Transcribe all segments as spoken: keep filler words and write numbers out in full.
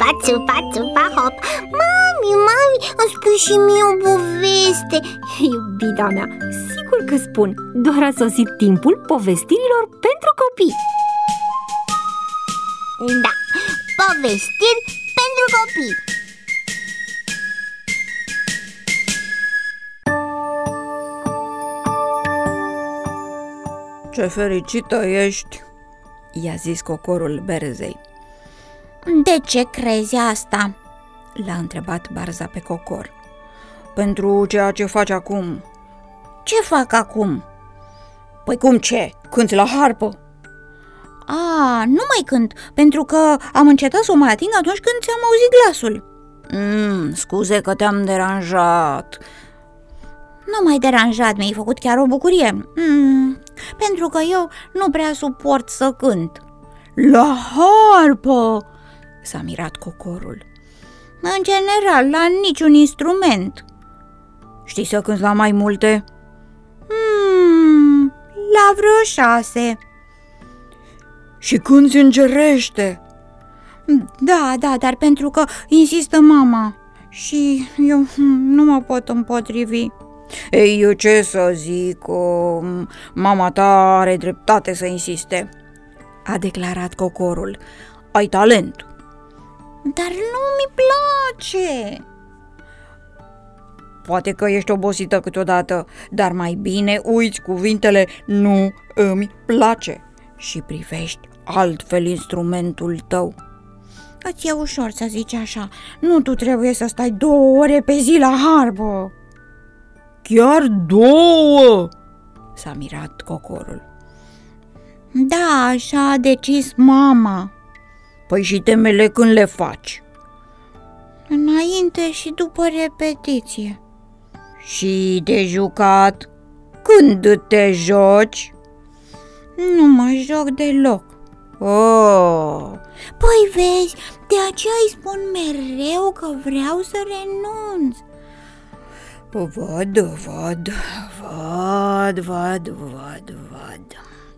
țupa, țupa, țupa, hop. Mami, mami, îmi spui și mie o poveste. Iubita mea, sigur că spun. Doar a sosit timpul povestirilor pentru copii. Da, povestiri pentru copii. Ce fericită ești, i-a zis cocorul berzei. De ce crezi asta? L-a întrebat barza pe cocor. Pentru ceea ce faci acum. Ce fac acum? Păi cum ce? Cânti la harpă? A, nu mai cânt, pentru că am încetat să o mai ating atunci când ți-am auzit glasul. mm, Scuze că te-am deranjat. Nu m-ai deranjat, mi-ai făcut chiar o bucurie. mm, Pentru că eu nu prea suport să cânt. La harpă? S-a mirat cocorul. În general, la niciun instrument. Știi să cânti la mai multe? Hmm, la vreo șase. Și cânti îngerește? Da, da, dar pentru că insistă mama și eu nu mă pot împotrivi. Ei, eu ce să zic, o, mama ta are dreptate să insiste, a declarat cocorul. Ai talent. Dar nu mi place. Poate că ești obosită câteodată, dar mai bine uiți cuvintele nu îmi place și privești altfel instrumentul tău. Îți e ușor să zici așa. Nu tu trebuie să stai două ore pe zi la harpă. Chiar două? S-a mirat cocorul. Da, așa a decis mama. Păi și temele când le faci? Înainte și după repetiție. Și de jucat? Când te joci? Nu mă joc deloc. Oh. Păi vezi, de aceea îi spun mereu că vreau să renunț. Văd, văd, văd, văd, văd, văd.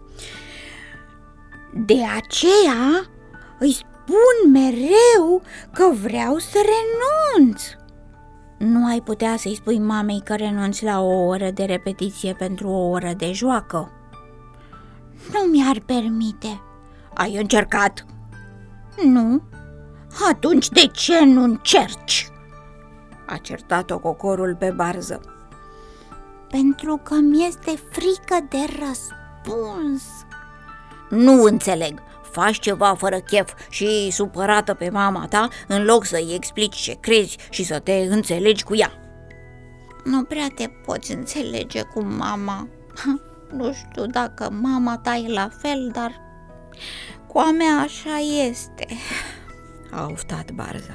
De aceea îi spun mereu că vreau să renunț. Nu ai putea să-i spui mamei că renunți la o oră de repetiție pentru o oră de joacă? Nu mi-ar permite. Ai încercat? Nu. Atunci de ce nu încerci? A certat-o cocorul pe barză. Pentru că mi-este frică de răspuns. Nu înțeleg. Faci ceva fără chef și supărată pe mama ta în loc să-i explici ce crezi și să te înțelegi cu ea. Nu prea te poți înțelege cu mama. Nu știu dacă mama ta e la fel, dar cu a mea așa este. A oftat barza.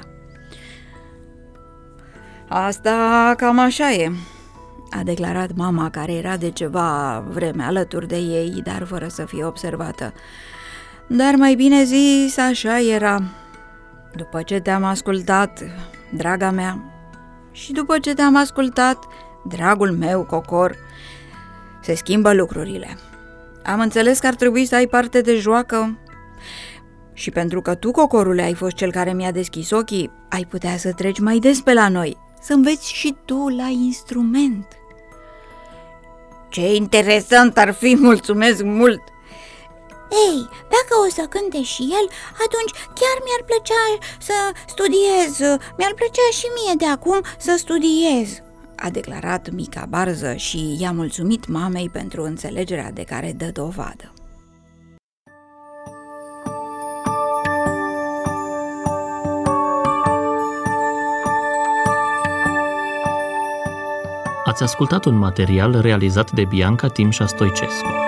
Asta cam așa e, a declarat mama, care era de ceva vreme alături de ei, dar fără să fie observată. Dar mai bine zis, așa era. După ce te-am ascultat, draga mea, și după ce te-am ascultat, dragul meu cocor, se schimbă lucrurile. Am înțeles că ar trebui să ai parte de joacă și pentru că tu, cocorule, ai fost cel care mi-a deschis ochii, ai putea să treci mai des pe la noi, să înveți și tu la instrument. Ce interesant ar fi, mulțumesc mult! Ei, dacă o să cânte și el, atunci chiar mi-ar plăcea să studiez, mi-ar plăcea și mie de acum să studiez, a declarat mica barză și i-a mulțumit mamei pentru înțelegerea de care dă dovadă. Ați ascultat un material realizat de Bianca Timșa Stoicescu.